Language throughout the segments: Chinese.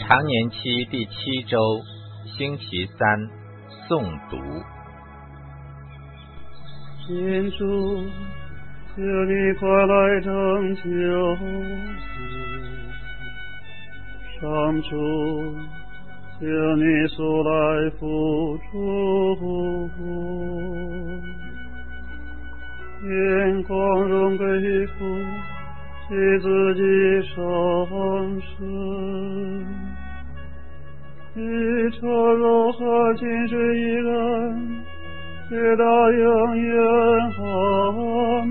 常年期第7周，星期3，诵读。 天主，求你快来拯救我！上主，求你速来扶助我！愿光荣归父及子及圣神，以彻柔和今世一人，直到永远。阿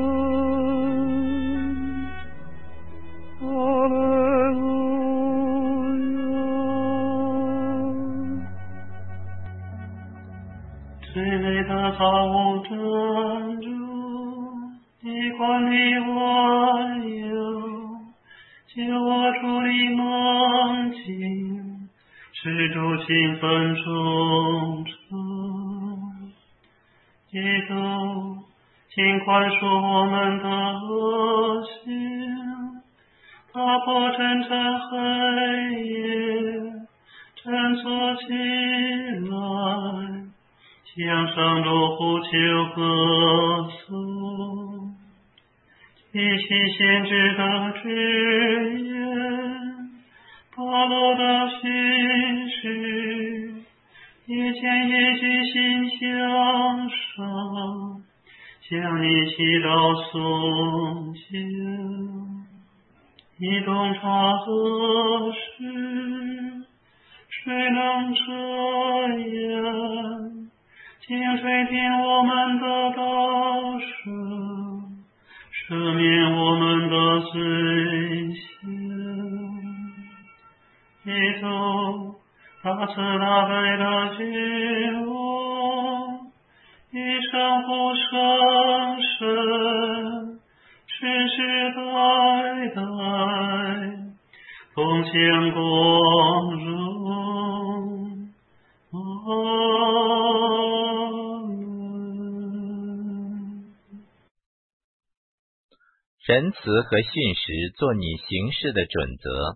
门。哈利路亚。最美的造物真主，你管理万有，救我出离梦境，使主兴奋忠诚。基督，请宽恕我们的恶行，打破沉沉黑夜，振作起来，向上主呼求歌颂，记起先知的誓言，保罗的训示，夜间夜居心向上，向你祈祷诵经。你洞察何事，谁能这样？请垂听我们的祷声，赦免我们的罪行。基督，大慈大悲的君王，一生不生身，世世代代奉献光荣。阿门。 仁慈和信实做你行事的准则。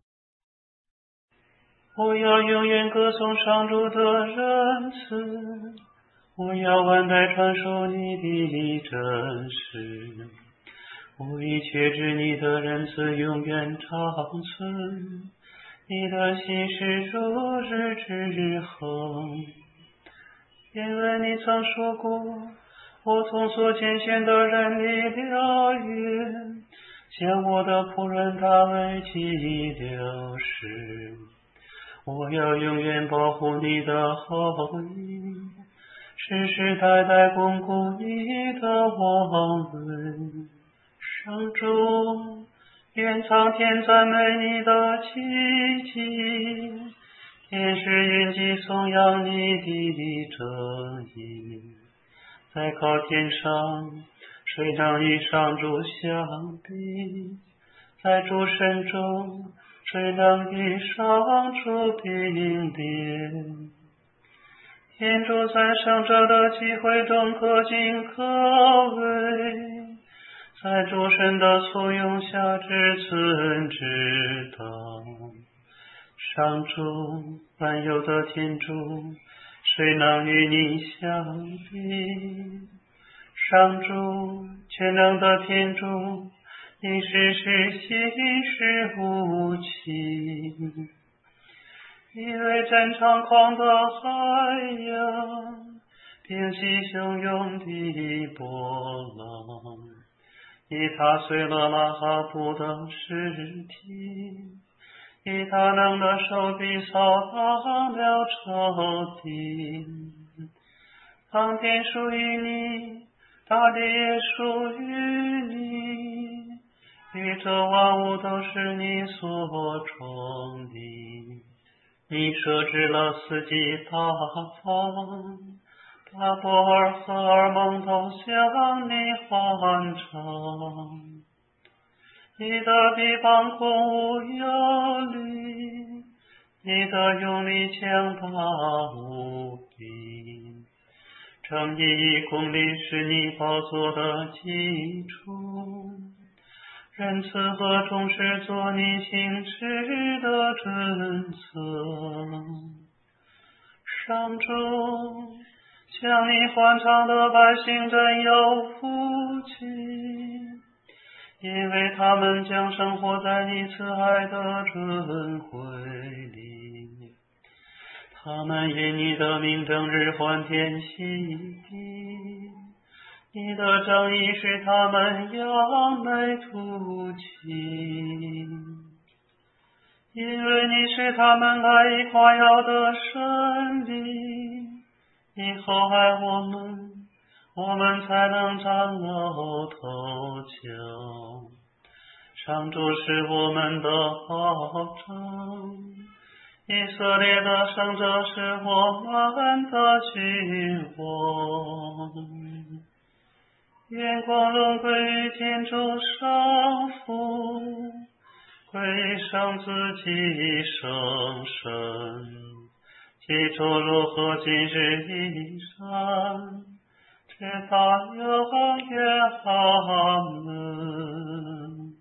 我要永远歌颂上主的仁慈，我要万代传说你的真实。我已确知你的仁慈永远长存，你的信实如日之恒。因为你曾说过，我从所拣选的人里了约，将我的仆人大卫记了誓。我要永远保护你的后裔，世世代代巩固你的王位。上主，愿苍天赞美你的奇迹，天使云集颂扬你的正义。在高天上，谁能与上主相比？在诸神中，谁能与上主并列？天主在圣者的集会中可敬可畏，在诸神的簇拥下至尊至当。上主，万有的天主，谁能与你相比？上主，全能的天主，你时时心事无情。你为战猖狂的海洋，平息汹涌的波浪。你踏碎了拉哈布的尸体，以大能的手臂扫荡了仇敌。苍天属于你，大地也属于你，宇宙万物都是你所创的。你设置了四季大方，大波尔荷尔蒙都向你欢唱。你的臂膀空无有力，你的用力强大无比。正义与公理是你宝座的基础， 仁慈和忠实做你行事的准则。上主，向你欢唱的百姓真有福气，因为他们将生活在你慈爱的尊惠里。他们因你的名正日欢天喜地，你的正义使他们扬眉吐气，因为你是他们赖以夸耀的神力。你厚爱我们，我们才能崭露头角。上主是我们的保障，以色列的圣者是我们的君王。愿光荣归于天主圣父，归于圣子及圣神，其诸如和今日依然，直到永远。阿门。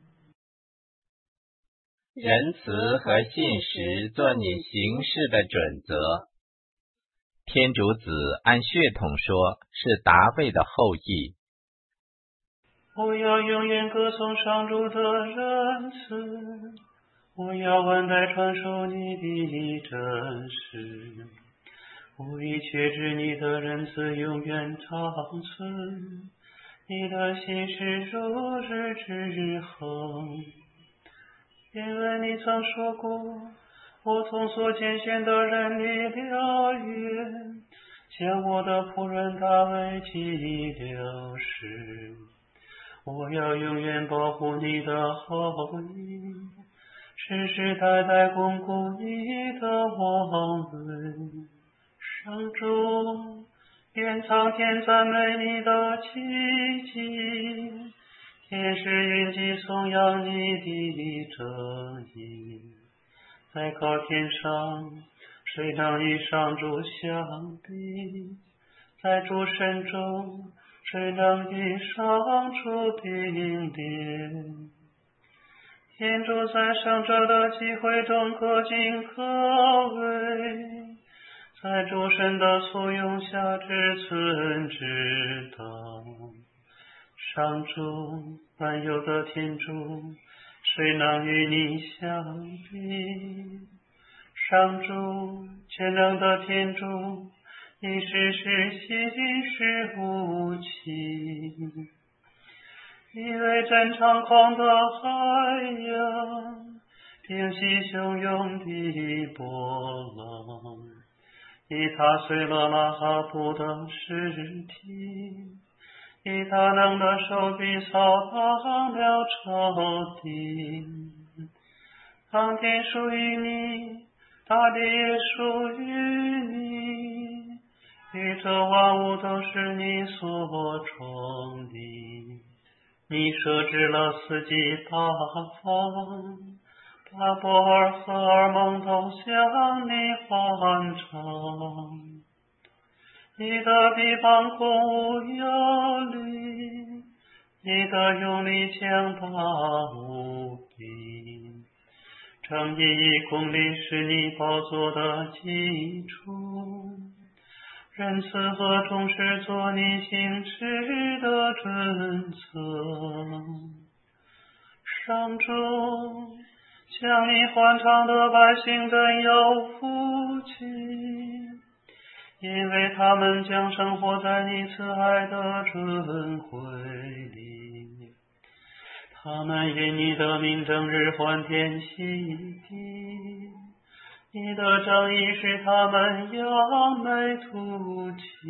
仁慈和信实做你行事的准则。天主子按血统说是达味的后裔。 我要永远歌颂上主的仁慈，我要万代传授你的真实。我已确知你的仁慈永远长存，你的信实如日之恒。因为你曾说过，我从所拣选的人里了约，将我的仆人大卫记了誓。我要永远保护你的后裔，世世代代巩固你的王位。上主，愿苍天赞美你的奇迹，天使云集颂扬你的正义。在高天上，谁能与上主相比？在诸神中，谁能与上主并列？天主在圣者的集会中可敬可畏，在诸神的簇拥下至尊之道。上主，万有的天主，谁能与你相比？上主，全能的天主，你时时心事无期。你为真猖狂的海洋，平息汹涌的波浪。你踏碎了拉哈布的尸体，以大能的手臂扫荡了仇敌。苍天属于你，大地也属于你，宇宙万物都是你所创的。你设置了四季八方，把波尔荷尔蒙都向你欢唱。你的臂膀空无有力，你的用力强大无比。正义与公理是你宝座的基础，仁慈和忠实做你行事的准则。上主，向你欢唱的百姓真有福气，因为他们将生活在你慈爱的尊惠里。他们因你的名正日欢天喜地，你的正义使他们扬眉吐气，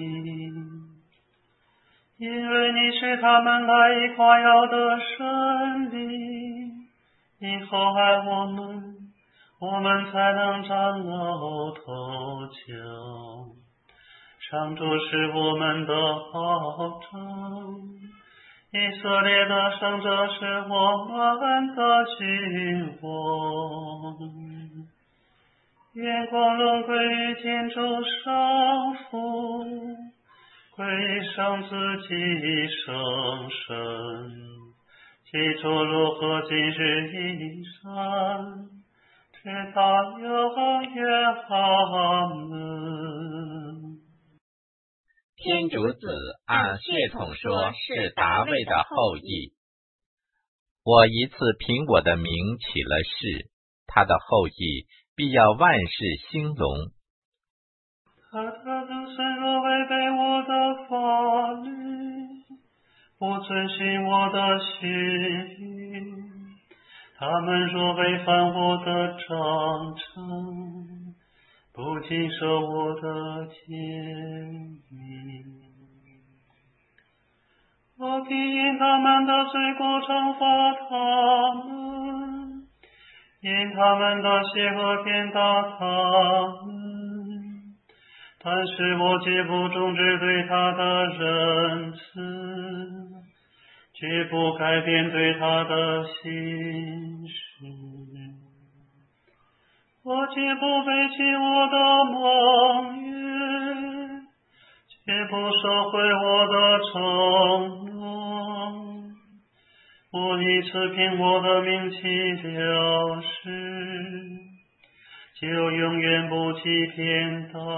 因为你是他们赖以夸耀的神力。你厚爱我们，我们才能崭露头角。上主是我们的保障，以色列的圣者是我们的君王。愿光荣归于天主圣父，归于圣子及圣神， 起初如何，今日已然，直到永远。阿门。 天主子按血统说是达味的后裔。我一次凭我的名起了誓，他的后裔必要万世兴隆。 他的子孙若违背我的法律，不遵循我的训令，他们若违反我的章程，不谨守我的诫命，我必因他们的罪过惩罚他们，因他们的邪恶鞭打他们。但是我绝不终止对他的仁慈，绝不改变对他的心事。我绝不背弃我的盟约，绝不收回我的承诺。我一次凭我的名起了誓，就永远不欺骗他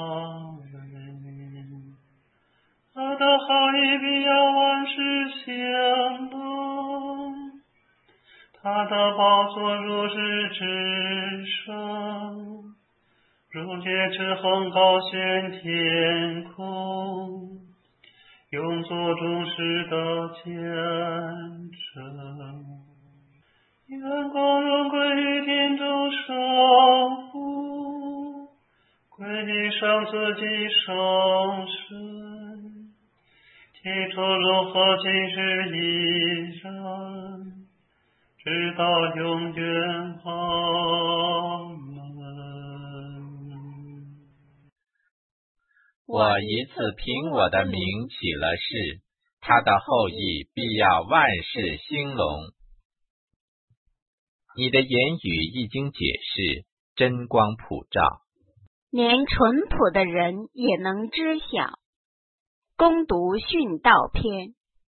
们。他的好意必要万世相隆，他的宝座如日之升，如月之恒高悬天空，永作众世的见证。愿光荣归于天中圣父，归于圣子及圣神，起初如何，今日依然，直到永远。阿门。 我一次凭我的名起了誓，他的后裔必要万世兴隆。你的言语一经解释，真光普照， 连淳朴的人也能知晓。攻读训道篇。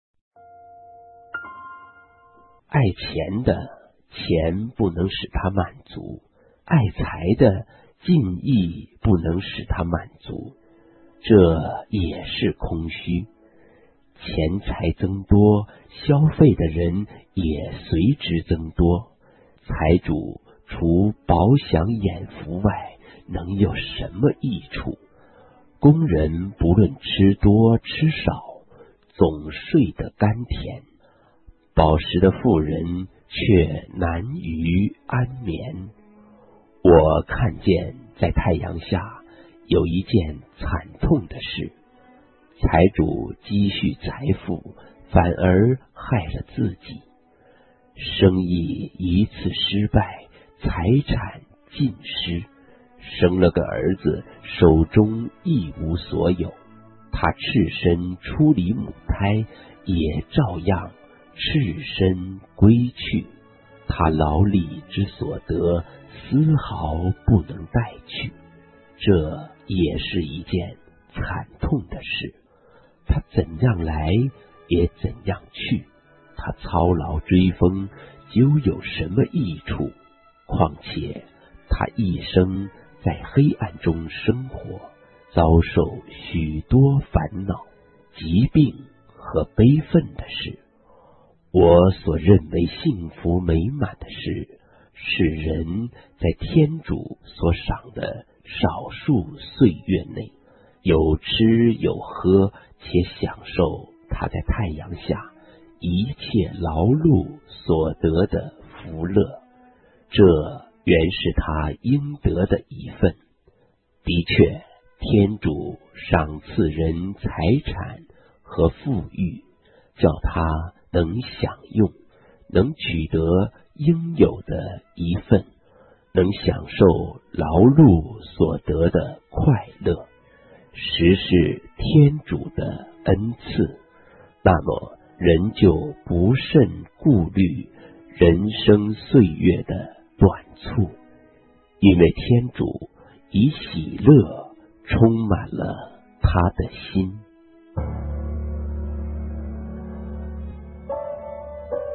爱钱的，钱不能使他满足；爱财的，尽意不能使他满足，这也是空虚。钱财增多，消费的人也随之增多。财主除饱享眼福外，能有什么益处？工人不论吃多吃少，总睡得甘甜。饱食的妇人却难于安眠。我看见在太阳下有一件惨痛的事，财主积蓄财富，反而害了自己。生意一次失败，财产尽失，生了个儿子，手中一无所有。他赤身出离母胎，也照样赤身归去。他劳力之所得，丝毫不能带去。这也是一件惨痛的事。他怎样来，也怎样去。他操劳追风，究有什么益处？况且他一生在黑暗中生活，遭受许多烦恼、疾病和悲愤的事。我所认为幸福美满的事，是人在天主所赏的少数岁月内，有吃有喝，且享受他在太阳下一切劳碌所得的福乐，这原是他应得的一份。的确，天主赏赐人财产和富裕，叫他能享用，能取得应有的一份，能享受劳碌所得的快乐，实是天主的恩赐。那么人就不甚顾虑人生岁月的短促，因为天主以喜乐充满了他的心。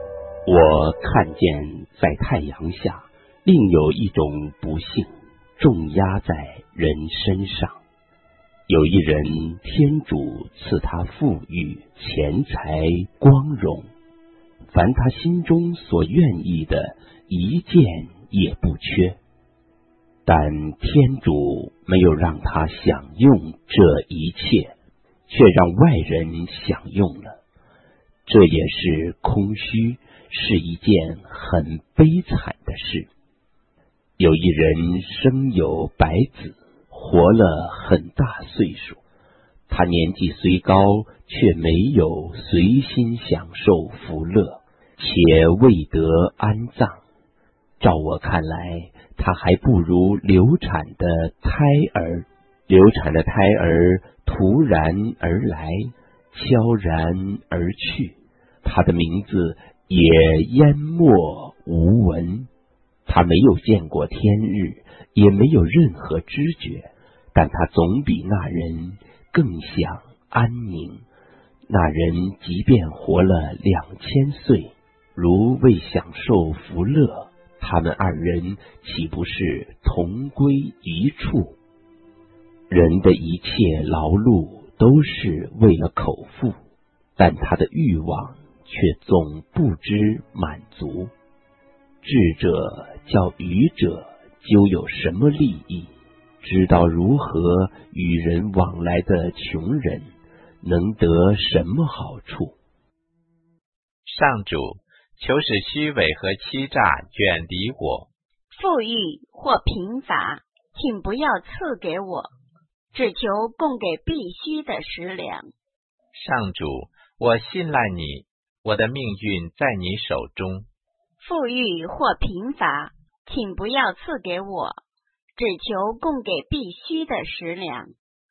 我看见在太阳下另有一种不幸重压在人身上。有一人，天主赐他富裕、钱财、光荣，凡他心中所愿意的，一件也不缺。但天主没有让他享用这一切，却让外人享用了。这也是空虚，是一件很悲惨的事。有一人生有百子，活了很大岁数，他年纪虽高，却没有随心享受福乐，且未得安葬。照我看来，他还不如流产的胎儿。流产的胎儿突然而来，悄然而去，他的名字也淹没无闻。他没有见过天日，也没有任何知觉，但他总比那人更想安宁。那人即便活了2000岁，如未享受福乐，他们二人岂不是同归一处？人的一切劳碌都是为了口腹，但他的欲望却总不知满足。智者叫愚者究有什么利益？知道如何与人往来的穷人，能得什么好处？ 上主，求使虚伪和欺诈远离我。 富裕或贫乏，请不要赐给我，只求供给必须的食粮。 上主，我信赖你，我的命运在你手中。 富裕或贫乏，请不要赐给我，只求供给必须的食粮。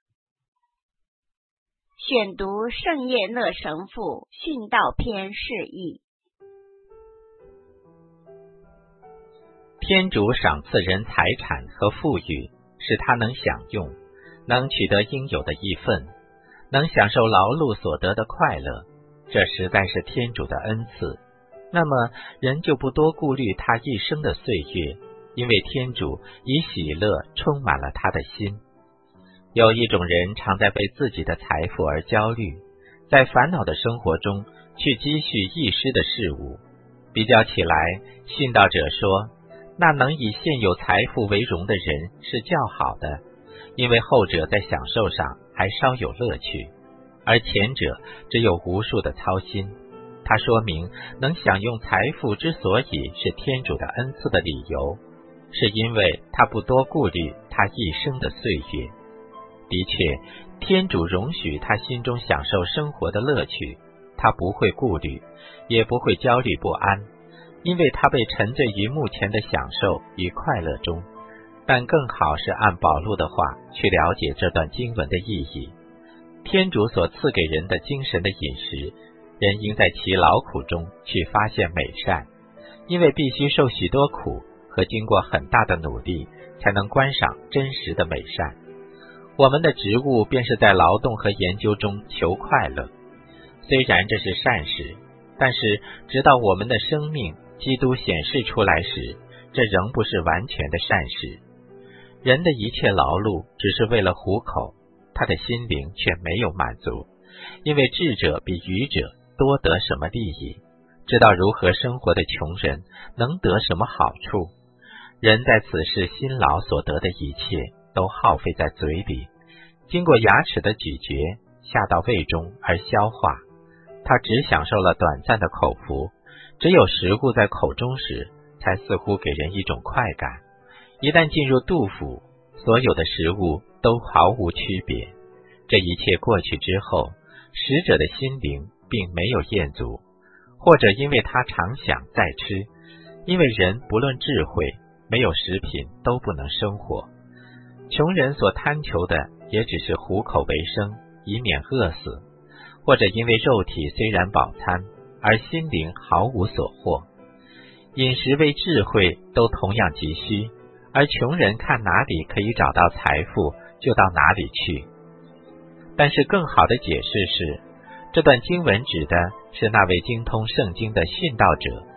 选读圣叶勒神父训道篇释义。 天主赏赐人财产和富裕，使他能享用，能取得应有的一份，能享受劳碌所得的快乐，这实在是天主的恩赐。那么人就不多顾虑他一生的岁月，因为天主以喜乐充满了他的心。有一种人常在为自己的财富而焦虑，在烦恼的生活中去积蓄一时的事物。比较起来，殉道者说，那能以现有财富为荣的人是较好的，因为后者在享受上还稍有乐趣，而前者只有无数的操心。他说明能享用财富之所以是天主的恩赐的理由，是因为他不多顾虑他一生的岁月。的确，天主容许他心中享受生活的乐趣，他不会顾虑，也不会焦虑不安，因为他被沉醉于目前的享受与快乐中。但更好是按保禄的话去了解这段经文的意义。天主所赐给人的精神的饮食，人应在其劳苦中去发现美善，因为必须受许多苦和经过很大的努力，才能观赏真实的美善。我们的职务便是在劳动和研究中求快乐。虽然这是善事，但是直到我们的生命基督显示出来时，这仍不是完全的善事。人的一切劳碌只是为了糊口，他的心灵却没有满足，因为智者比愚者多得什么利益，知道如何生活的穷人能得什么好处。人在此世辛劳所得的一切都耗费在嘴里，经过牙齿的咀嚼，下到胃中而消化。他只享受了短暂的口福，只有食物在口中时，才似乎给人一种快感。一旦进入肚腹，所有的食物都毫无区别。这一切过去之后，食者的心灵并没有厌足，或者因为他常想再吃，因为人不论智慧，没有食品都不能生活。穷人所贪求的也只是糊口为生，以免饿死，或者因为肉体虽然饱餐，而心灵毫无所获。饮食为智慧都同样急需，而穷人看哪里可以找到财富，就到哪里去。但是更好的解释是，这段经文指的是那位精通圣经的殉道者，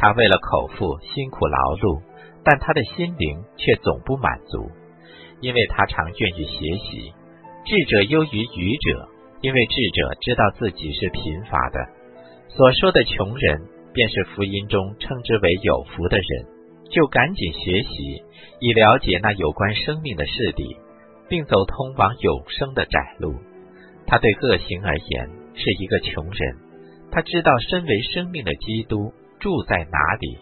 他为了口腹辛苦劳碌，但他的心灵却总不满足，因为他常愿意学习。智者优于愚者，因为智者知道自己是贫乏的。所说的穷人，便是福音中称之为有福的人，就赶紧学习，以了解那有关生命的事理，并走通往永生的窄路。他对恶行而言是一个穷人，他知道身为生命的基督住在哪里。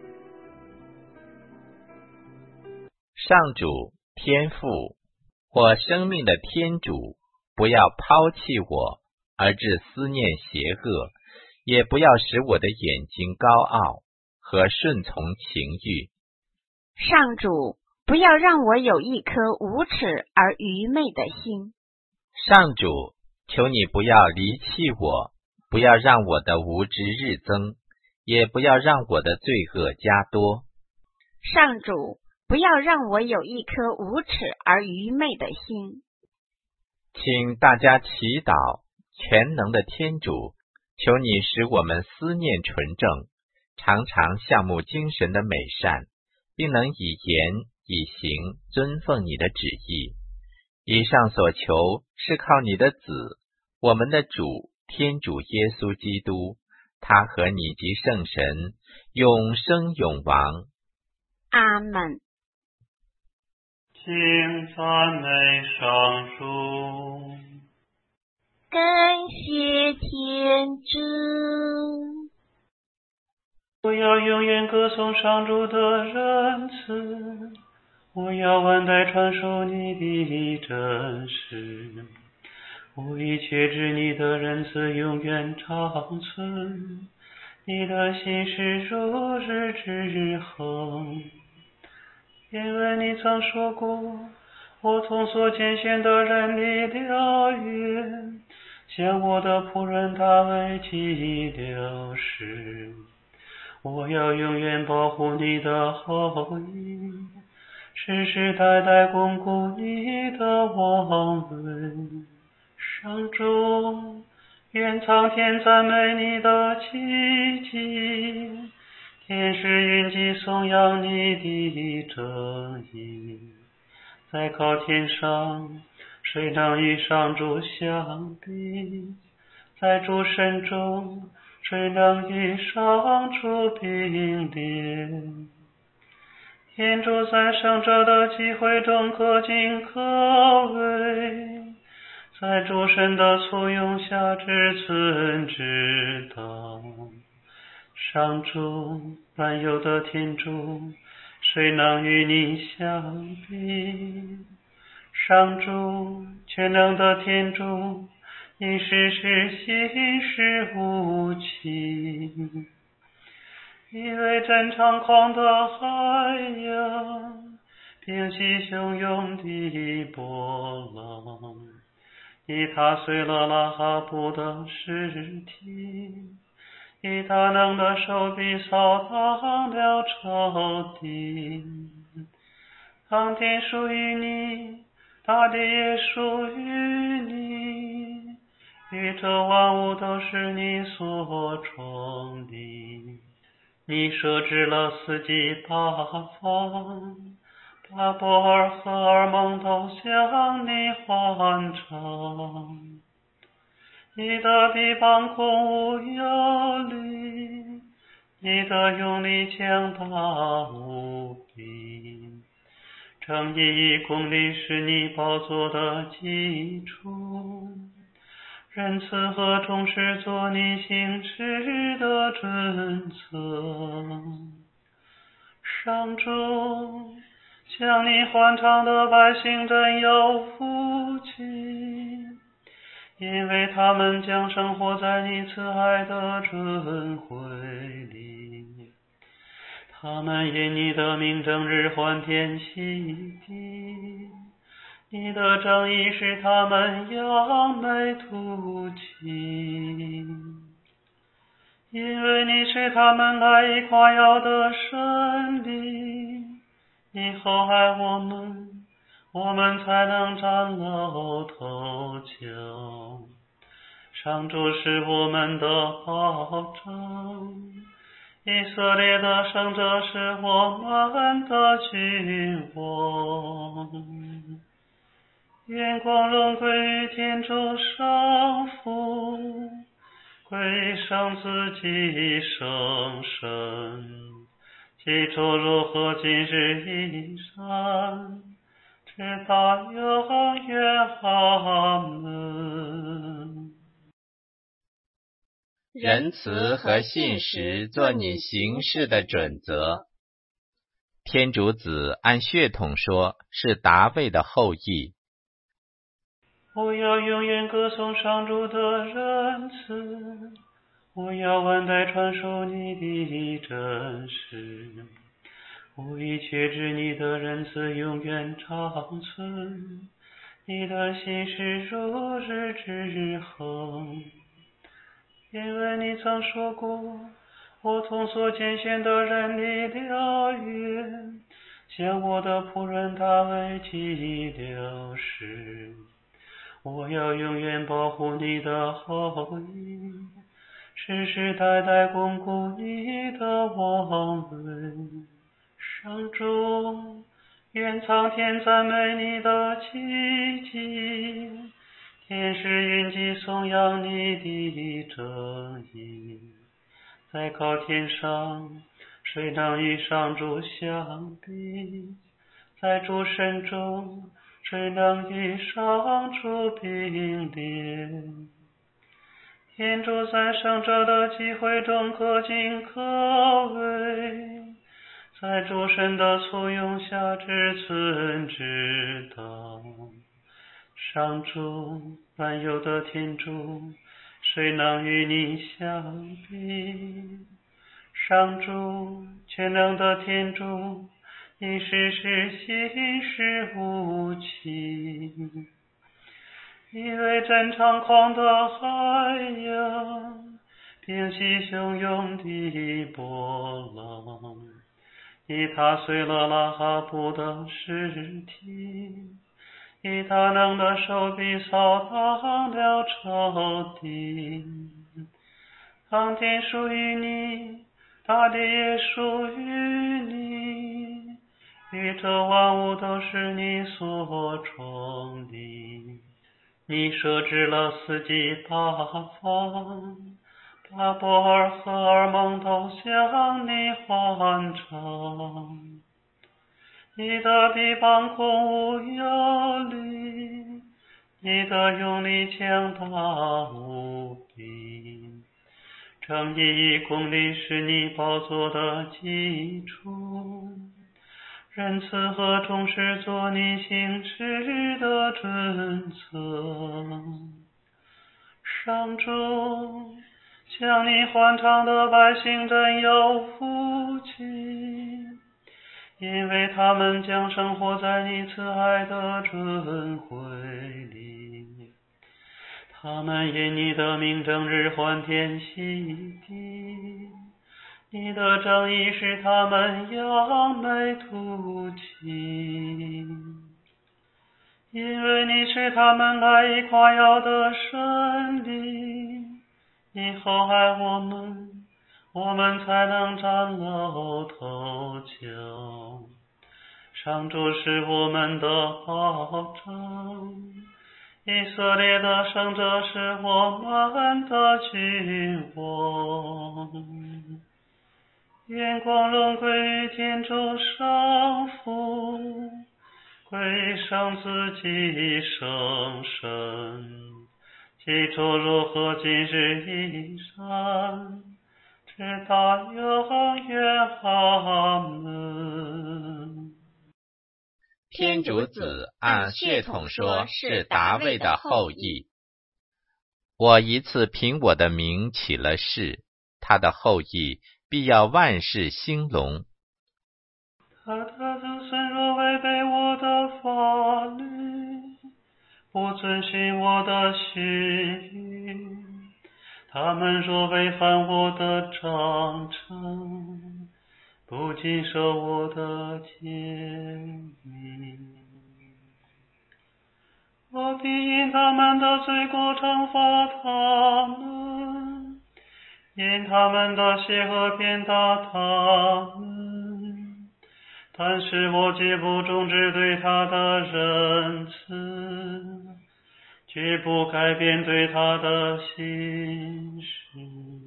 上主天父，我生命的天主，不要抛弃我，而致思念邪恶，也不要使我的眼睛高傲和顺从情欲。 上主，不要让我有一颗无耻而愚昧的心。 上主，求你不要离弃我，不要让我的无知日增，也不要让我的罪恶加多。 上主，不要让我有一颗无耻而愚昧的心。 请大家祈祷，全能的天主，求你使我们思念纯正，常常项目精神的美善，并能以言以行尊奉你的旨意。以上所求是靠你的子，我们的主天主耶稣基督，他和你及圣神永生永王。 阿们。 请赞美上主。 感谢天主。 我要永远歌颂上主的仁慈，我要万代传述你的真实。我一切知你的仁慈永远长存，你的心是如日之恒。因为你曾说过，我从所拣选的人里了约，向我的仆人大卫起了誓。我要永远保护你的后裔，世世代代巩固你的王位。上主，愿苍天赞美你的奇迹，天使云集颂扬你的正义。在高天上，谁能与上主相比？在诸神中，谁能与上主并列？天主在圣者的集会中可敬可畏，在诸神的簇拥下至尊至道。上主，万有的天主，谁能与你相比？上主，全能的天主，你时时心事无期。因为真猖狂的海洋，并起汹涌的波浪，你踏碎了拉哈布的尸体，以大能的手臂扫荡了仇敌。苍天属于你，大地也属于你，宇宙万物都是你所创的。你设置了四季八方，把波尔荷尔蒙都向你欢唱。你的臂膀空无有力，你的用力强大无比。正义公理是你宝座的基础，仁慈和忠实做你行事的准则。上主，向你欢唱的百姓真有福气，因为他们将生活在你慈爱的尊惠里。他们因你的名正日欢天喜地，你的正义使他们扬眉吐气。因为你是他们赖以夸耀的神力，你厚爱我们，我们才能崭露头角。上主是我们的保障， 以色列的圣者是我们的君王，愿光荣归于天主圣父，归于圣子及圣神，起初如何今日亦然，直到永远。阿门。 仁慈和信实做你行事的准则。天主子按血统说是达卫的后裔。 我要永远歌颂上主的仁慈，我要万代传述你的真实。我已确知你的仁慈永远长存，你的信实如日之恒。因为你曾说过，我同所拣选的人立了约，向我的仆人大卫起了誓。我要永远保护你的后裔，世世代代巩固你的王位。上主，愿苍天赞美你的奇迹，天使云集颂扬你的正义。在高天上，谁能与上主相比？在诸神中，谁能与上主并列？天主在圣者的集会中可敬可畏，在诸神的簇拥下至尊至道。上主，万有的天主，谁能与你相比？上主，全能的天主，你时时心事无期。因为真猖狂的海洋，平息汹涌的波浪，你踏碎了拉哈布的尸体，以大能的手臂扫荡了仇敌。苍天属于你，大地也属于你，宇宙万物都是你所创的。你设置了四季八方，巴伯尔和荷尔蒙都向你欢唱。你的臂膀空无有力，你的用力强大无比。正义公理是你宝座的基础，仁慈和忠实做你行事的准则。上主，向你欢唱的百姓真有福气，因为他们将生活在你慈爱的尊惠里。他们因你的名正日欢天喜地，你的正义使他们扬眉吐气。因为你是他们赖以夸耀的神灵，你厚爱我们，我们才能崭露头角。上主是我们的保障，以色列的圣者是我们的君王。愿光荣归于天主圣父，归于圣子及圣神，起初如何今日亦然，直到永远。阿门。 天主子按血统说是达卫的后裔。我一次凭我的名起了誓，他的后裔必要万世兴隆。 他的子孙若违背我的法律，不遵循我的训谕，他们若违反我的章程，不谨守我的诫命，我必因他们的罪过惩罚他们， 因他们的邪恶鞭打他们，但是我绝不终止对他的仁慈，绝不改变对他的心事。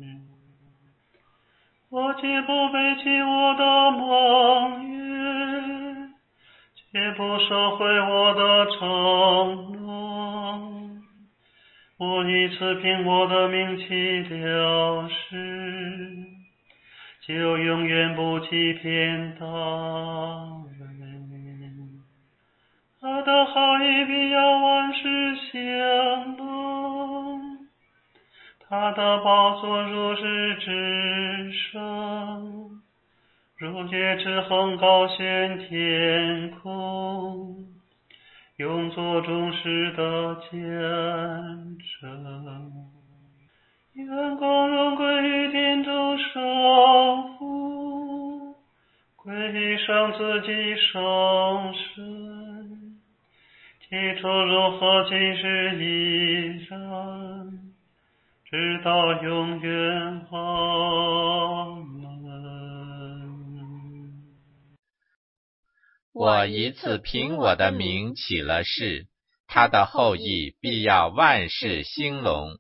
我绝不背弃我的盟约，绝不收回我的承诺。我一次凭我的名起了誓，就永远不欺骗他们。他的好意必要万事相容，他的宝座如是之上，如月之恒高悬天空，永作忠实的见证。愿光荣归于天主圣父，归于圣子及圣神，起初如何今日依然，直到永远。阿门。 我一次凭我的名起了誓，他的后裔必要万事兴隆。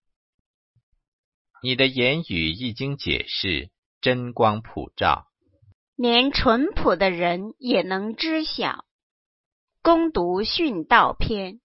你的言语一经解释，真光普照， 连淳朴的人也能知晓。攻读训道篇。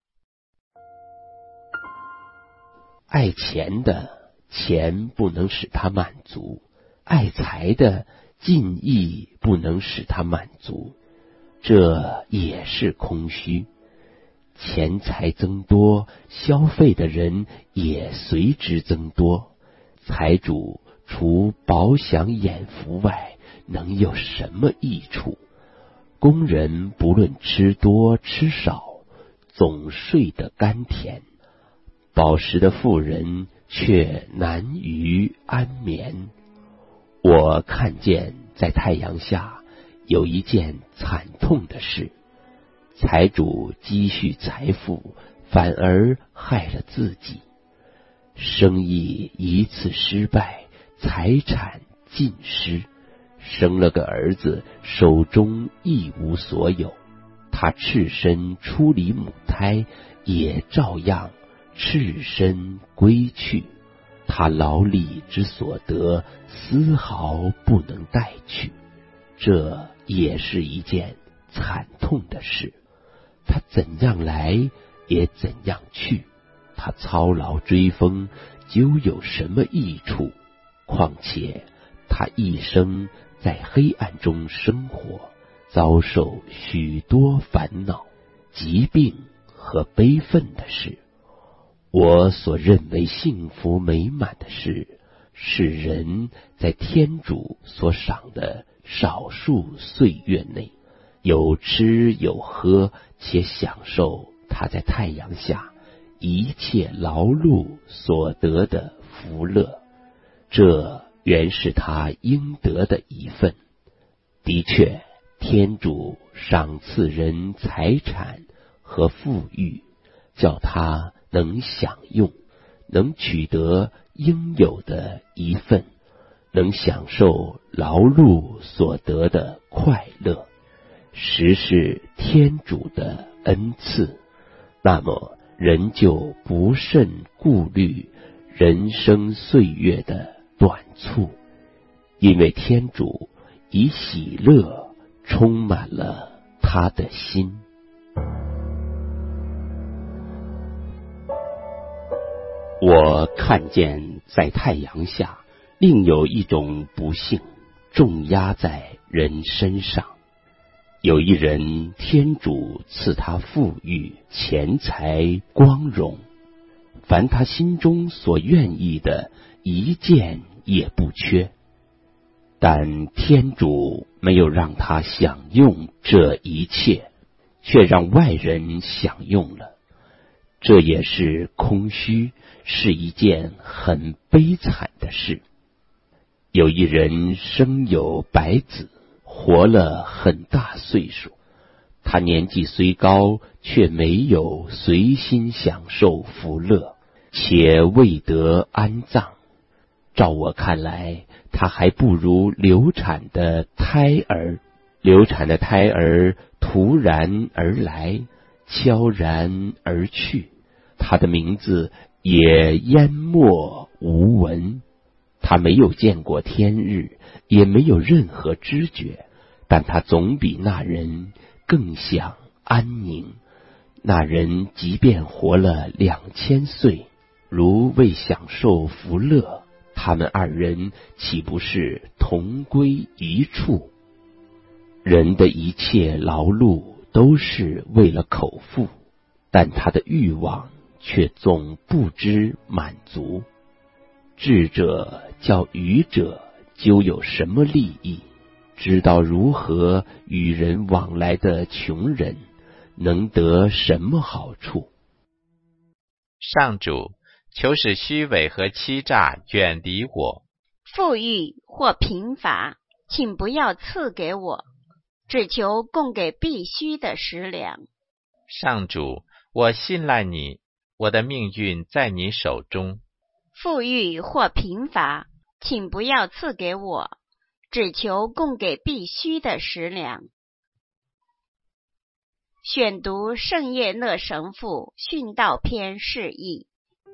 爱钱的，钱不能使他满足；爱财的，尽意不能使他满足。这也是空虚。钱财增多，消费的人也随之增多。财主除饱享眼福外，能有什么益处？工人不论吃多吃少，总睡得甘甜。饱食的妇人却难于安眠。我看见在太阳下有一件惨痛的事，财主积蓄财富，反而害了自己。生意一次失败，财产尽失，生了个儿子，手中一无所有。他赤身出离母胎，也照样赤身归去。他劳力之所得，丝毫不能带去。这也是一件惨痛的事。他怎样来，也怎样去。他操劳追风，究有什么益处？况且他一生在黑暗中生活，遭受许多烦恼、疾病和悲愤的事。我所认为幸福美满的事，是人在天主所赏的少数岁月内，有吃有喝，且享受他在太阳下一切劳碌所得的福乐。这原是他应得的一份。的确，天主赏赐人财产和富裕，叫他能享用，能取得应有的一份，能享受劳碌所得的快乐，实是天主的恩赐。那么人就不甚顾虑人生岁月的短促，因为天主以喜乐充满了他的心。我看见在太阳下另有一种不幸重压在人身上。有一人，天主赐他富裕、钱财、光荣，凡他心中所愿意的，一件也不缺。但天主没有让他享用这一切，却让外人享用了。这也是空虚，是一件很悲惨的事。有一人生有百子，活了很大岁数，他年纪虽高，却没有随心享受福乐，且未得安葬。 照我看来，他还不如流产的胎儿。流产的胎儿突然而来，悄然而去，他的名字也淹没无闻。他没有见过天日，也没有任何知觉，但他总比那人更想安宁。那人即便活了2000岁，如未享受福乐，他们二人岂不是同归一处？人的一切劳碌都是为了口腹，但他的欲望却总不知满足。智者叫愚者究有什么利益？知道如何与人往来的穷人能得什么好处？ 上主，求使虚伪和欺诈远离我。 富裕或贫乏，请不要赐给我，只求供给必须的食粮。 上主，我信赖你，我的命运在你手中。 富裕或贫乏，请不要赐给我，只求供给必须的食粮。选读圣叶勒神父训道篇释义。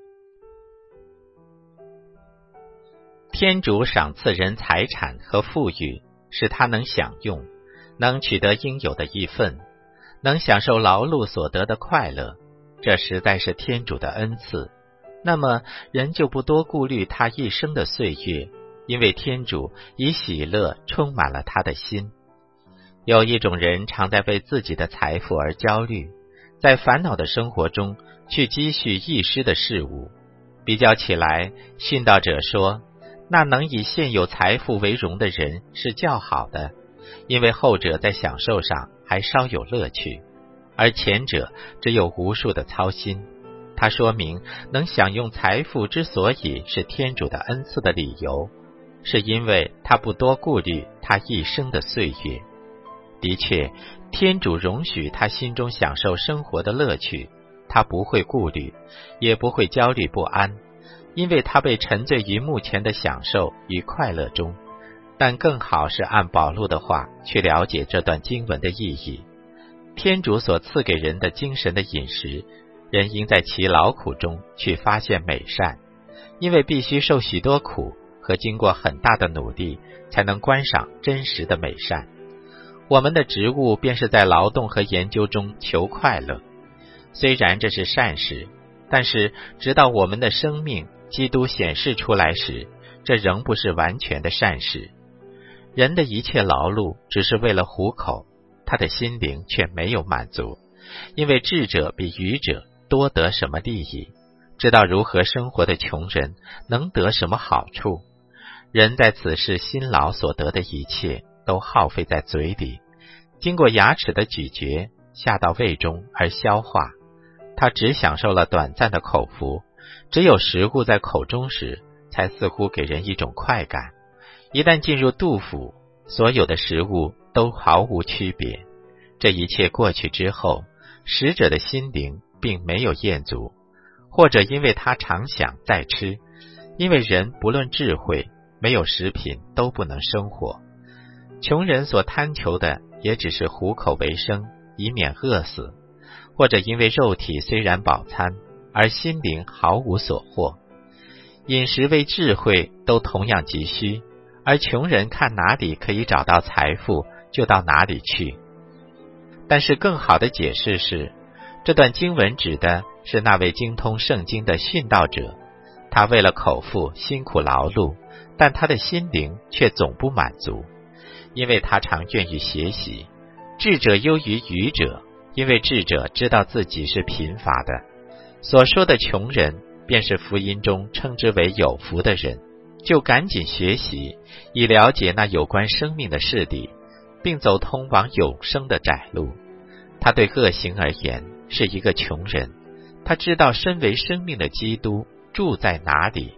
天主赏赐人财产和富裕，使他能享用，能取得应有的一份，能享受劳碌所得的快乐，这实在是天主的恩赐。那么人就不多顾虑他一生的岁月，因为天主以喜乐充满了他的心。有一种人常在为自己的财富而焦虑，在烦恼的生活中去积蓄一时的事物。比较起来，训道者说，那能以现有财富为荣的人是较好的，因为后者在享受上还稍有乐趣，而前者只有无数的操心。他说明能享用财富之所以是天主的恩赐的理由，是因为他不多顾虑他一生的岁月。的确，天主容许他心中享受生活的乐趣，他不会顾虑，也不会焦虑不安，因为他被沉醉于目前的享受与快乐中。但更好是按保禄的话去了解这段经文的意义。天主所赐给人的精神的饮食，人应在其劳苦中去发现美善，因为必须受许多苦和经过很大的努力，才能观赏真实的美善。我们的职务便是在劳动和研究中求快乐，虽然这是善事，但是直到我们的生命基督显示出来时，这仍不是完全的善事。人的一切劳碌只是为了糊口，他的心灵却没有满足，因为智者比愚者多得什么利益，知道如何生活的穷人能得什么好处。人在此世辛劳所得的一切都耗费在嘴里，经过牙齿的咀嚼，下到胃中而消化。他只享受了短暂的口福，只有食物在口中时，才似乎给人一种快感。一旦进入肚腹，所有的食物都毫无区别。这一切过去之后，食者的心灵并没有厌足，或者因为他常想再吃，因为人不论智慧，没有食品都不能生活。穷人所贪求的也只是糊口为生，以免饿死，或者因为肉体虽然饱餐，而心灵毫无所获。饮食为智慧都同样急需，而穷人看哪里可以找到财富，就到哪里去。但是更好的解释是，这段经文指的是那位精通圣经的训道者，他为了口腹辛苦劳碌，但他的心灵却总不满足，因为他常愿意学习。智者优于愚者，因为智者知道自己是贫乏的。所说的穷人，便是福音中称之为有福的人，就赶紧学习，以了解那有关生命的事理，并走通往永生的窄路。他对恶行而言是一个穷人，他知道身为生命的基督住在哪里。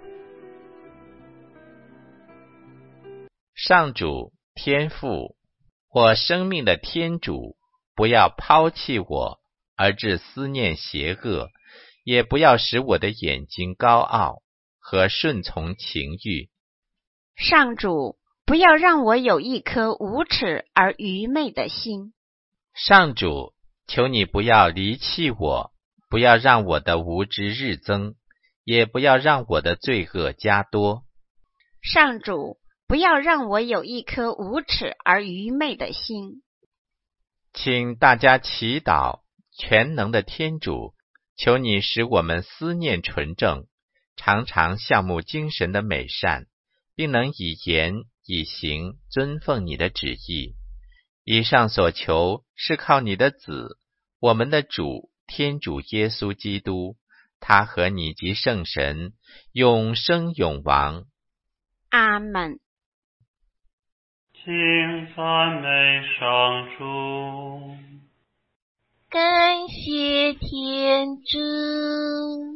上主天父，我生命的天主，不要抛弃我，而致思念邪恶，也不要使我的眼睛高傲和顺从情欲， 上主，不要让我有一颗无耻而愚昧的心。 上主，求你不要离弃我，不要让我的无知日增，也不要让我的罪恶加多。 上主，不要让我有一颗无耻而愚昧的心。 请大家祈祷，全能的天主，求你使我们思念纯正，常常项目精神的美善，并能以言以行尊奉你的旨意。以上所求是靠你的子，我们的主天主耶稣基督，他和你及圣神永生永王。 阿们。 请赞美上主。 感谢天主。